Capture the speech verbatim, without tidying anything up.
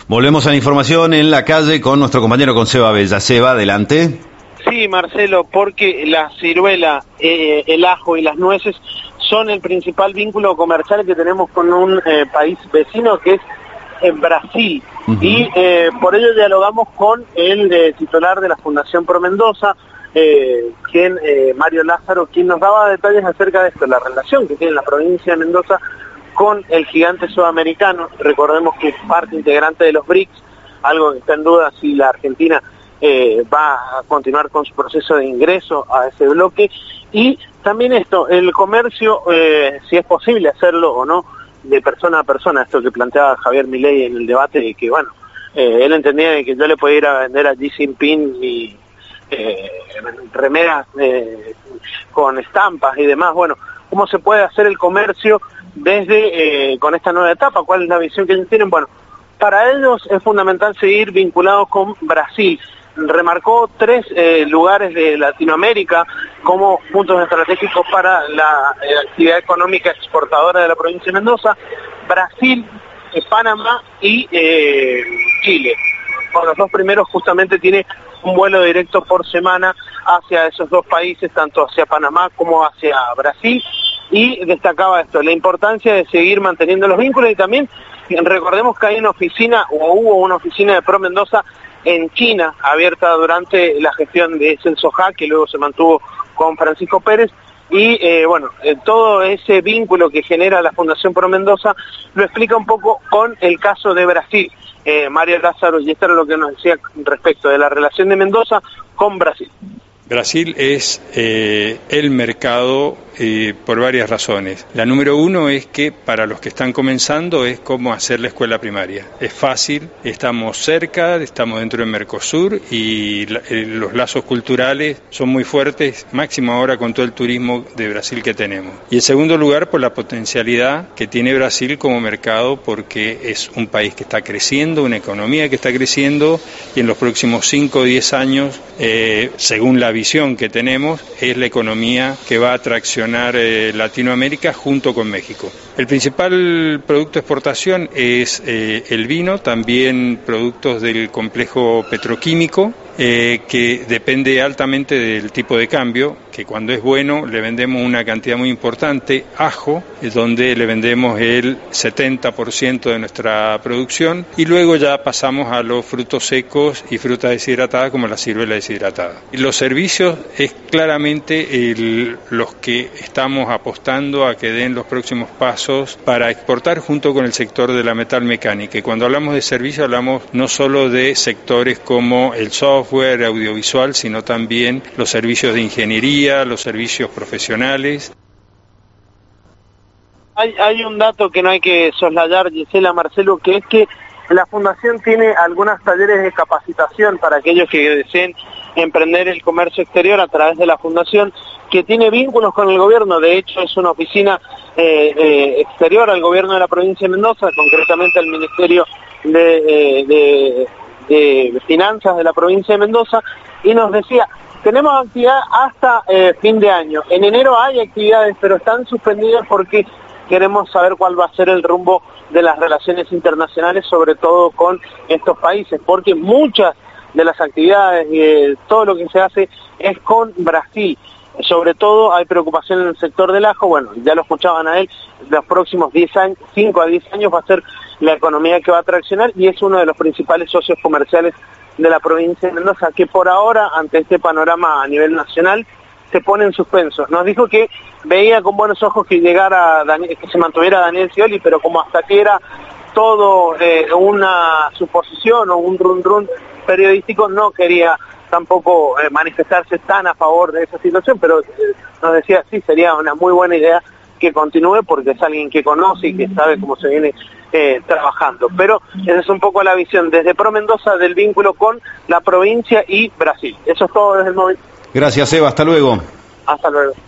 Volvemos a la información en la calle con nuestro compañero, con Seba Bella. Seba, adelante. Sí, Marcelo, porque la ciruela, eh, el ajo y las nueces son el principal vínculo comercial que tenemos con un eh, país vecino que es eh, Brasil. Uh-huh. Y eh, por ello dialogamos con el eh, titular de la Fundación Pro Mendoza, eh, quien eh, Mario Lázaro, quien nos daba detalles acerca de esto, la relación que tiene la provincia de Mendoza con el gigante sudamericano. Recordemos que es parte integrante de los B R I C S, algo que está en duda si la Argentina eh, va a continuar con su proceso de ingreso a ese bloque. Y también esto, el comercio, eh, si es posible hacerlo o no, de persona a persona, esto que planteaba Javier Milei en el debate, de que bueno, eh, él entendía de que yo le podía ir a vender a Xi Jinping y eh, remeras eh, con estampas y demás. Bueno, ¿cómo se puede hacer el comercio desde eh, con esta nueva etapa? ¿Cuál es la visión que ellos tienen? Bueno, para ellos es fundamental seguir vinculados con Brasil. Remarcó tres eh, lugares de Latinoamérica como puntos estratégicos para la eh, actividad económica exportadora de la provincia de Mendoza: Brasil, eh, Panamá y eh, Chile. Con los dos primeros justamente tiene un vuelo directo por semana hacia esos dos países, tanto hacia Panamá como hacia Brasil. Y destacaba esto, la importancia de seguir manteniendo los vínculos. Y también recordemos que hay una oficina, o hubo una oficina de Pro Mendoza en China, abierta durante la gestión de Celso Ha, que luego se mantuvo con Francisco Pérez. Y eh, bueno, eh, todo ese vínculo que genera la Fundación Pro Mendoza lo explica un poco con el caso de Brasil, eh, Mario Lázaro, y esto era lo que nos decía respecto de la relación de Mendoza con Brasil. Brasil es eh, el mercado eh, por varias razones. La número uno es que para los que están comenzando es como hacer la escuela primaria. Es fácil, estamos cerca, estamos dentro del Mercosur y la, eh, los lazos culturales son muy fuertes, máximo ahora con todo el turismo de Brasil que tenemos. Y en segundo lugar, por la potencialidad que tiene Brasil como mercado, porque es un país que está creciendo, una economía que está creciendo, y en los próximos cinco o diez años, eh, según la visión que tenemos, es la economía que va a traccionar eh, Latinoamérica junto con México. El principal producto de exportación es eh, el vino, también productos del complejo petroquímico, eh, que depende altamente del tipo de cambio, que cuando es bueno le vendemos una cantidad muy importante. Ajo, es donde le vendemos el setenta por ciento de nuestra producción, y luego ya pasamos a los frutos secos y frutas deshidratadas como la ciruela deshidratada. Y los servicios es claramente el, los que estamos apostando a que den los próximos pasos para exportar junto con el sector de la metalmecánica. Y cuando hablamos de servicios hablamos no solo de sectores como el software, audiovisual, sino también los servicios de ingeniería, los servicios profesionales. Hay, hay un dato que no hay que soslayar, Gisela, Marcelo, que es que la Fundación tiene algunos talleres de capacitación para aquellos que deseen emprender el comercio exterior a través de la Fundación, que tiene vínculos con el gobierno. De hecho, es una oficina eh, eh, exterior al gobierno de la provincia de Mendoza, concretamente al Ministerio de, eh, de, de Finanzas de la provincia de Mendoza, y nos decía: tenemos actividad hasta eh, fin de año. En enero hay actividades, pero están suspendidas porque queremos saber cuál va a ser el rumbo de las relaciones internacionales, sobre todo con estos países, porque muchas de las actividades y eh, todo lo que se hace es con Brasil. Sobre todo hay preocupación en el sector del ajo. Bueno, ya lo escuchaban a él, los próximos diez años, cinco a diez años va a ser la economía que va a traccionar, y es uno de los principales socios comerciales de la provincia de Mendoza, que por ahora, ante este panorama a nivel nacional, se pone en suspenso. Nos dijo que veía con buenos ojos que llegara Daniel, que se mantuviera Daniel Scioli, pero como hasta que era todo eh, una suposición o un run run periodístico, no quería tampoco eh, manifestarse tan a favor de esa situación, pero eh, nos decía, sí, sería una muy buena idea que continúe, porque es alguien que conoce y que sabe cómo se viene eh, trabajando. Pero esa es un poco la visión desde Pro Mendoza del vínculo con la provincia y Brasil. Eso es todo desde el momento. Gracias, Eva, hasta luego. Hasta luego.